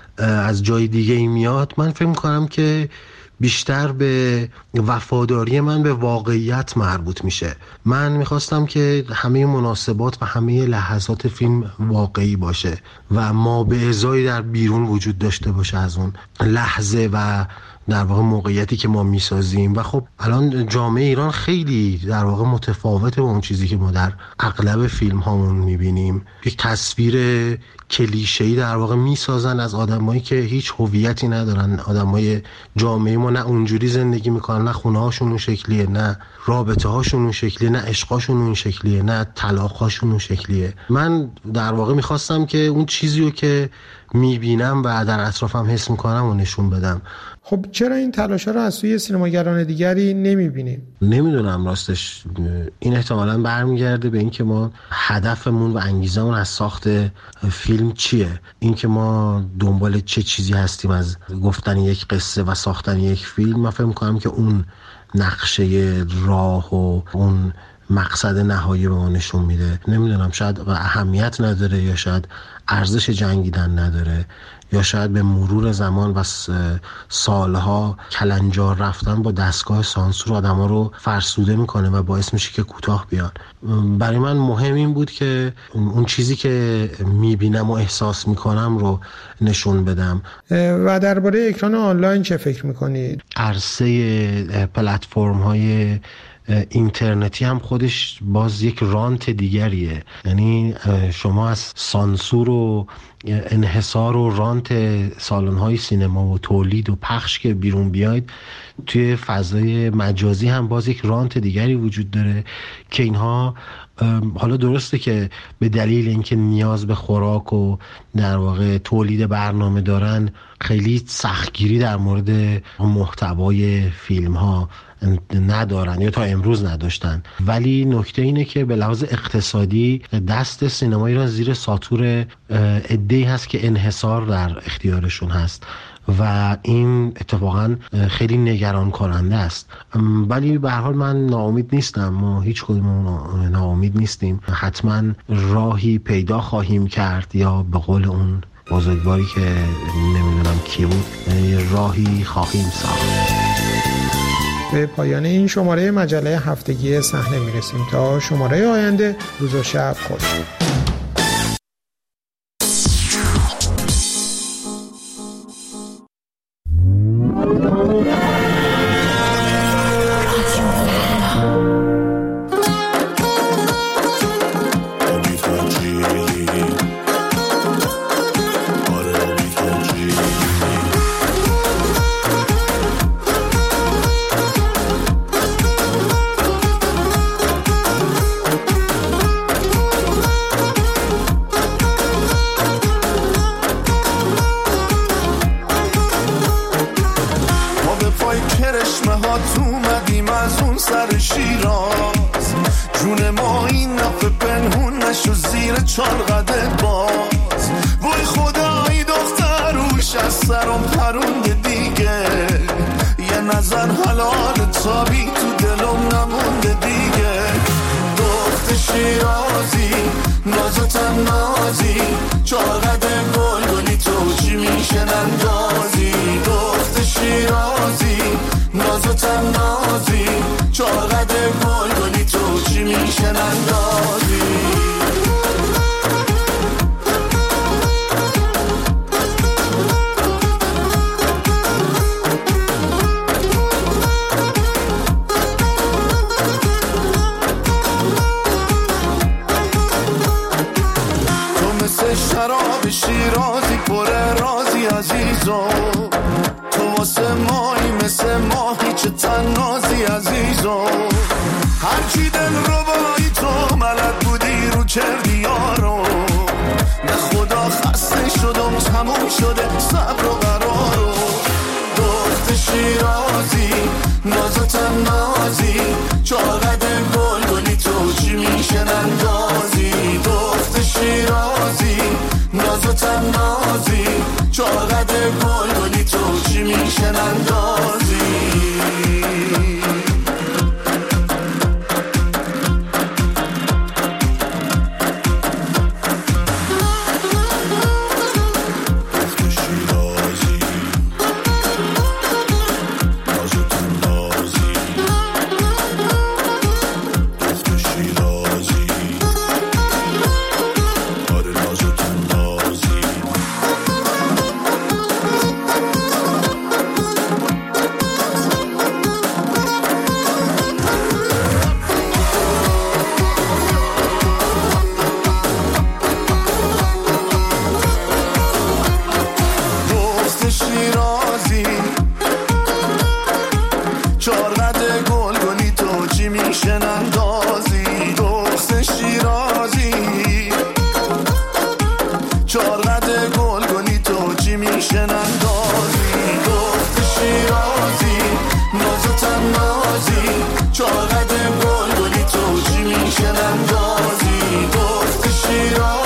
از جای دیگه ای میاد، من فکر می‌کنم که بیشتر به وفاداری من به واقعیت مربوط میشه. من میخواستم که همه مناسبات و همه لحظات فیلم واقعی باشه و ما به ازای در بیرون وجود داشته باشه از اون لحظه و در واقع موقعیتی که ما میسازیم. و خب الان جامعه ایران خیلی در واقع متفاوته با اون چیزی که ما در اغلب فیلم هامون میبینیم. یک تصویر کلیشه‌ای در واقع میسازن از آدمایی که هیچ هویتی ندارن. آدمای جامعه ما نه اونجوری زندگی میکنن، نه خونه هاشون اون شکلیه، نه رابطه هاشون اون شکلیه، نه عشقاشون اون شکلیه، نه طلاقاشون اون شکلیه. من در واقع میخواستم که اون چیزی رو که میبینم و در اطرافم حس میکنم و نشون بدم. خب چرا این تلاشا رو از سوی سینماگران دیگری نمیبینیم؟ نمیدونم راستش. این احتمالاً برمیگرده به این که ما هدفمون و انگیزمون از ساخت فیلم چیه، این که ما دنبال چه چیزی هستیم از گفتن یک قصه و ساختن یک فیلم. من فکر میکنم که اون نقشه راه و اون مقصد نهایی به ما نشون میده. نمیدونم، شاید اهمیت نداره یا شاید ارزش جنگیدن نداره یا شاید به مرور زمان و سالها کلنجار رفتن با دستگاه سانسور آدما رو فرسوده میکنه و باعث میشه که کوتاه بیان. برای من مهم این بود که اون چیزی که میبینم و احساس میکنم رو نشون بدم. و درباره اکران آنلاین چه فکر میکنید؟ عرصه پلتفرم های اینترنتی هم خودش باز یک رانت دیگریه. یعنی شما از سانسور و انحصار و رانت سالن‌های سینما و تولید و پخش که بیرون بیاید، توی فضای مجازی هم باز یک رانت دیگری وجود داره که اینها حالا درسته که به دلیل اینکه نیاز به خوراک و در واقع تولید برنامه دارن خیلی سختگیری در مورد محتوای فیلم ها ندارن یا تا امروز نداشتن، ولی نکته اینه که به لحاظ اقتصادی دست سینما ایران زیر ساطور عده‌ای هست که انحصار در اختیارشون هست و این اتفاقا خیلی نگران کننده است. ولی به هر حال من ناامید نیستم، ما هیچ کدوم ناامید نیستیم، حتما راهی پیدا خواهیم کرد یا به قول اون بزرگواری که نمیدونم کی بود، راهی خواهیم ساخت. به پایان این شماره مجله هفتگی صحنه میرسیم. تا شماره آینده، روز و شب خوش.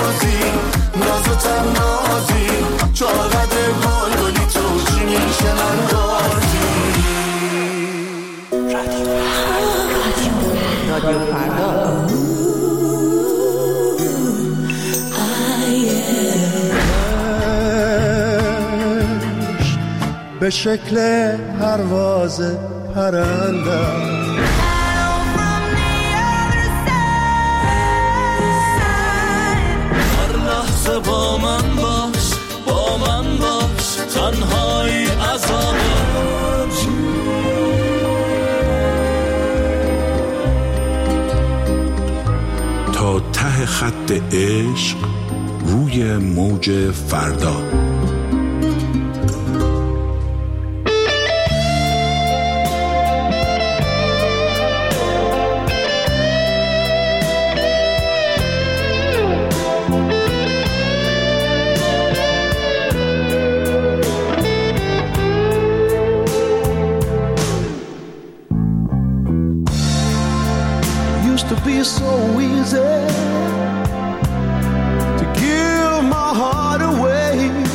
چقدر گل گلی تو چی میشنم به شکل پرواز پرندم. هر لحظه با من باش، با من باش، تنهایی عذابم. تا ته خط عشق روی موج فردا. Used to be so easy to give my heart away,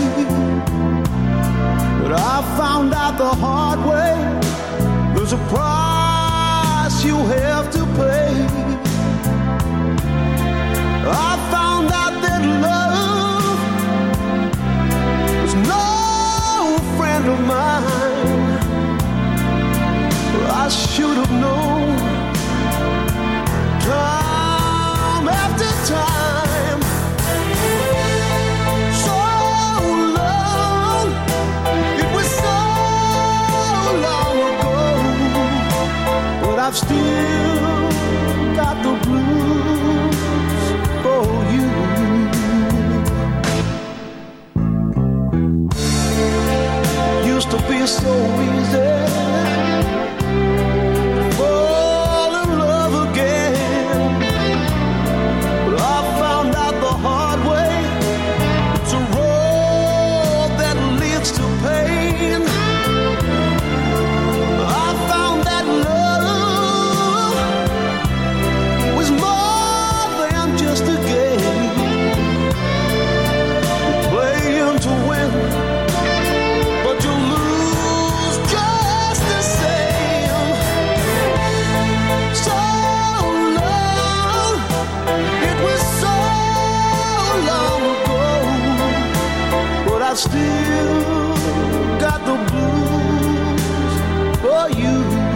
but I found out the hard way there's a price you have to pay. I found out that love was no friend of mine. I should have known time after time. So long, it was so long ago, but I've still got the blues for you. Used to be so easy I still got the blues for you.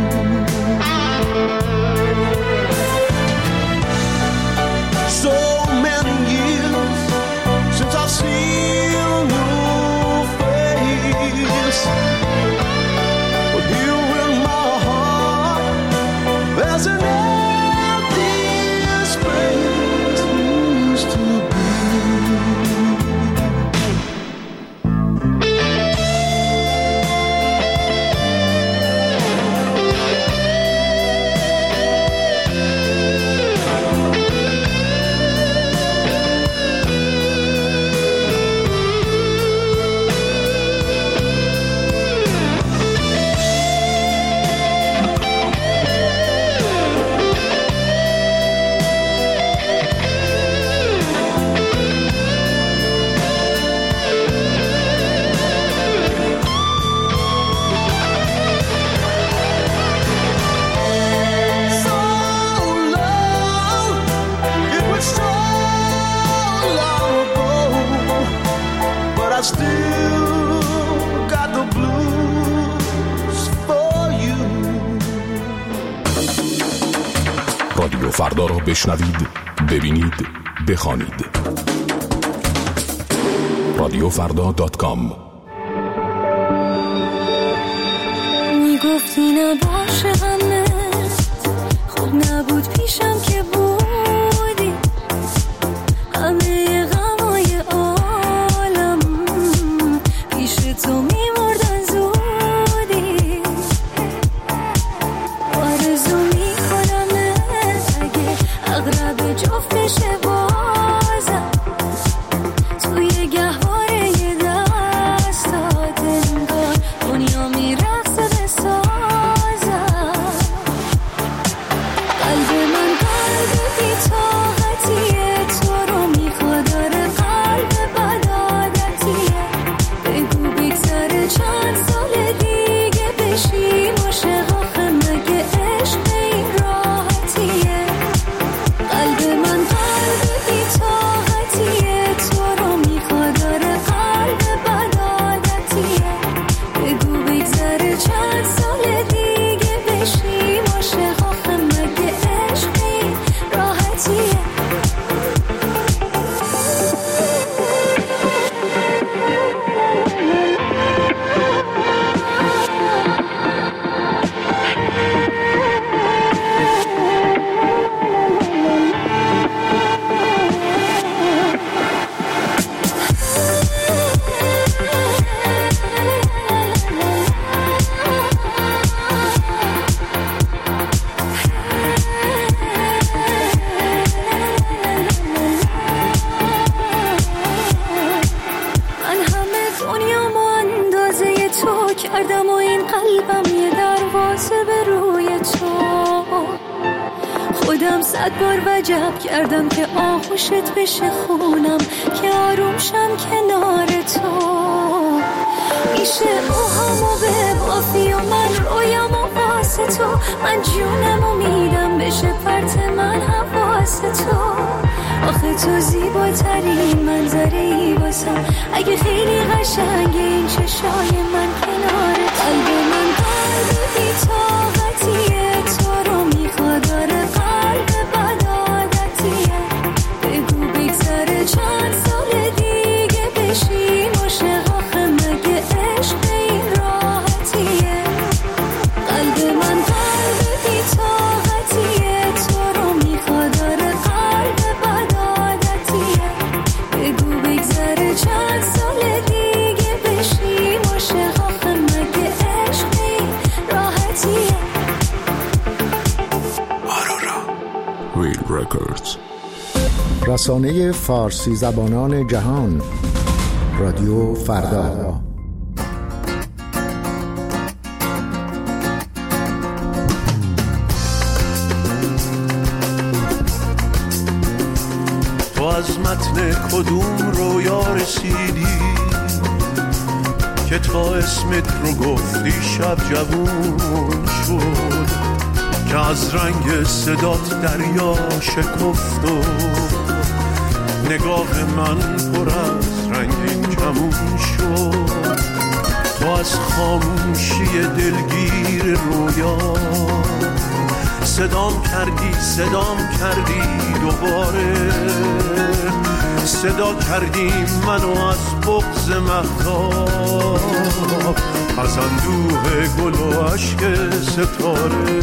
So many years since I've seen your face, but here in my heart there's an empty space used to be. رادیو فردا را بشنوید، ببینید، بخوانید. radiofrda.com. میگفتی نباشه همه خوب نبود پیشم که بودی، همه غمای عالم پیش تو میمردن زودی. آرزو میکنم اگه اغرب جفت بشه بازم توی گهواره دستات، انگار دنیا میرقصه بسازم. قلب من قلب کردم و این قلبم یه دروازه به روی تو. خودم 100 بار وجب کردم که آغوشت بشه خونم، که آروم شم کنار تو. میشه روحمو ببافی و من رویم و واسه تو، من جونمو میدم بشه پرت من حواس تو. آخه تو زیباترین منظری واسم، اگه خیلی قشنگه این چشای من کنار قلب من. قلب بی طاقتیه، تو رو میخواد، داره قلب بد عادتیه. بگو بگذره چند سال دیگه بشیم عاشق، آخه مگه عشق این راحتیه. قلب من قلب بی طاقتیه، تو رو میخواد، داره قلب بد عادتیه. بگو بگذره چند سال دیگه بشیم عاشق، آخه مگه عشق این راحتیه. ویل رکوردز، رسانه فارسی زبانان جهان، رادیو فردا. تو از متن کدوم رویا رسیدی که تا اسمت رو گفتی شب جوون شد، که از رنگ صدات دریا شکفت و نگاه من پر از رنگین کمون شد. تو از خاموشی دلگیر رویا صدام کردی دوباره، صدا کردی منو از بغض مهتاب، از اندوه گل و عشق ستاره.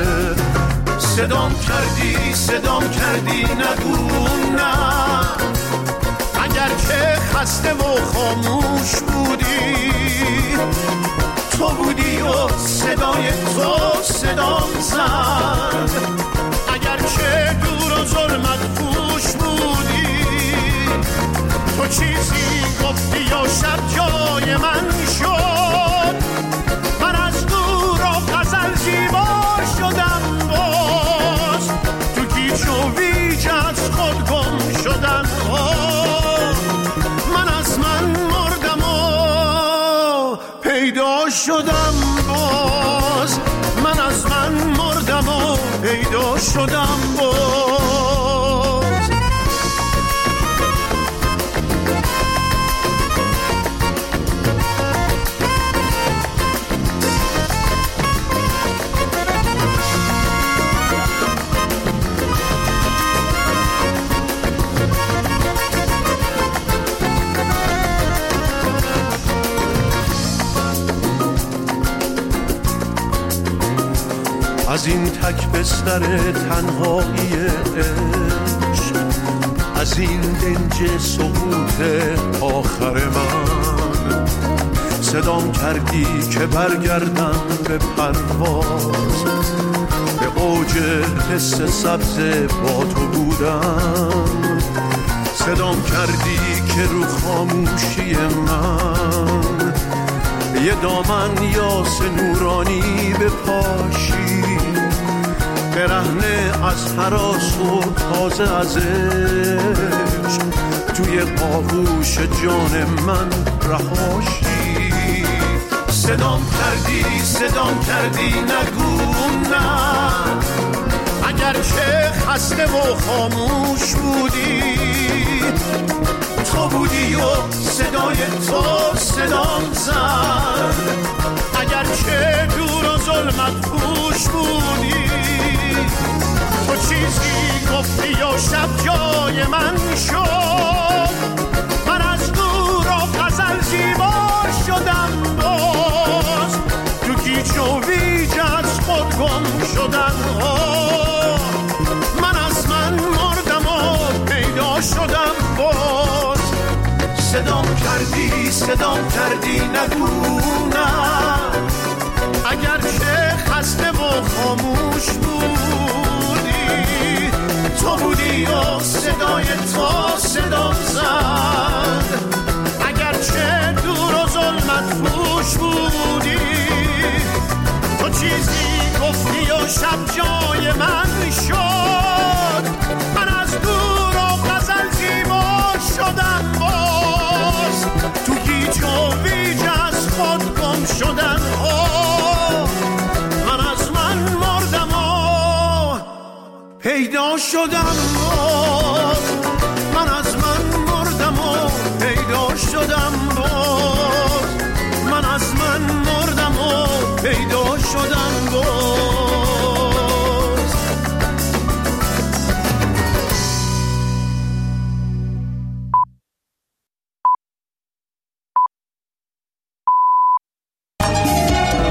صدام کردی نگو نه، اگر که خسته و خاموش بودی، تو بودی و صدای تو صدام زد. اگر که دور و ظلمت پوش بودی، تو چیزی گفتی یا شب جای من شد. من از دور و غزل زیبا شدم، باز تو گیج و ویج از خود گم شدم. من از من مردم و پیدا شدم، باز من از من مردم و پیدا شدم باز. از این تک بستر تنهایی عشق، از این دنج سقوط آخر من، صدام کردی که برگردم به پرواز، به اوج حس سبز با تو بودم. صدام کردی که رو خاموشی من یه دامن یاس نورانی بپاشی، برهنه از هراس و تازه از عشق، توی آغوش جان من رهاشی. صدام کردی نگو نه، اگر که خسته و خاموش بودی، تو بودی و صدای تو صدام زد. اگر که دور و ظلمت پوش بودی، تو چیزی گفتی یا شب جای من شد. من از دور و غزل زیبا شدم، باز تو گیج و ویج از خود گم شدم. من از من مردم و پیدا شدم باز. صدام کردی نگو نه، اگر که خسته و خاموش بودی، تو بودی و صدای تو صدام زد. اگر چه دور و ظلمت پوش بود، بودی، تو چیزی گفتی و شب جای من شد، من از دور و غزل زیبا شدم، باز تو گیج و ویج از خود گم شدم، من از من مردم و پیدا شدم.